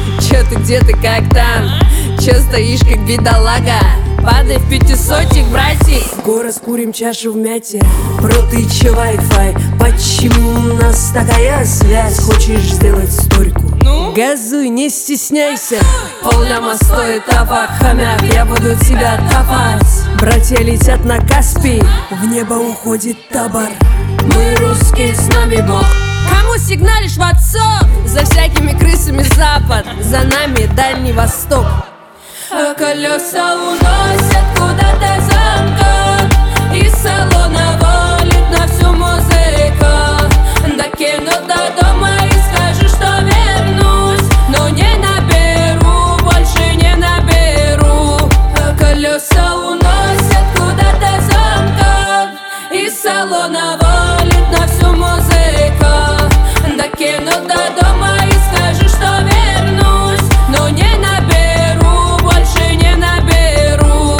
Чё ты, где ты, как там? Чё стоишь, как бедолага? Падай в 500, братик. Город курим чашу в мяте. Бро, ты чё, Wi-Fi? Почему у нас такая связь? Хочешь сделать сторику? Ну? Газуй, не стесняйся. Полляма стоит табак, хомяк, я буду тебя топать. Братья летят на Каспий, в небо уходит табор. Мы русские, с нами Бог. Кому сигналишь в отцов? За всякими крысами Запад, за нами Дальний Восток. А колеса уносят куда-то замка, из салона валит на всю музыка. Докину до дома и скажу, что вернусь, но не наберу, больше не наберу. А колеса уносят куда-то замка, из салона валит на всю музыка. Докину до дома и скажу, что вернусь, но не наберу, больше не наберу.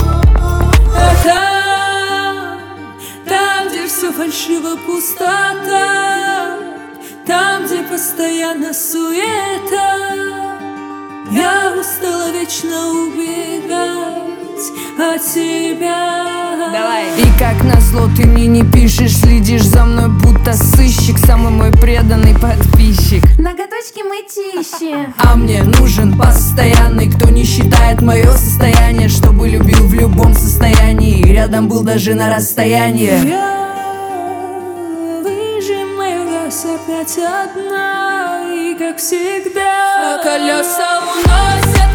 Там, где все фальшиво, пустота, там, где постоянно суета, я устала вечно убегать от тебя. Давай. И как назло ты мне не пишешь, следишь за мной будто сыщик, самый мой преданный подписчик. Ноготочки мытищи. А мне нужен постоянный, кто не считает мое состояние, чтобы любил в любом состоянии и рядом был даже на расстоянии. Я выжимаю газ опять одна, и как всегда Колеса уносят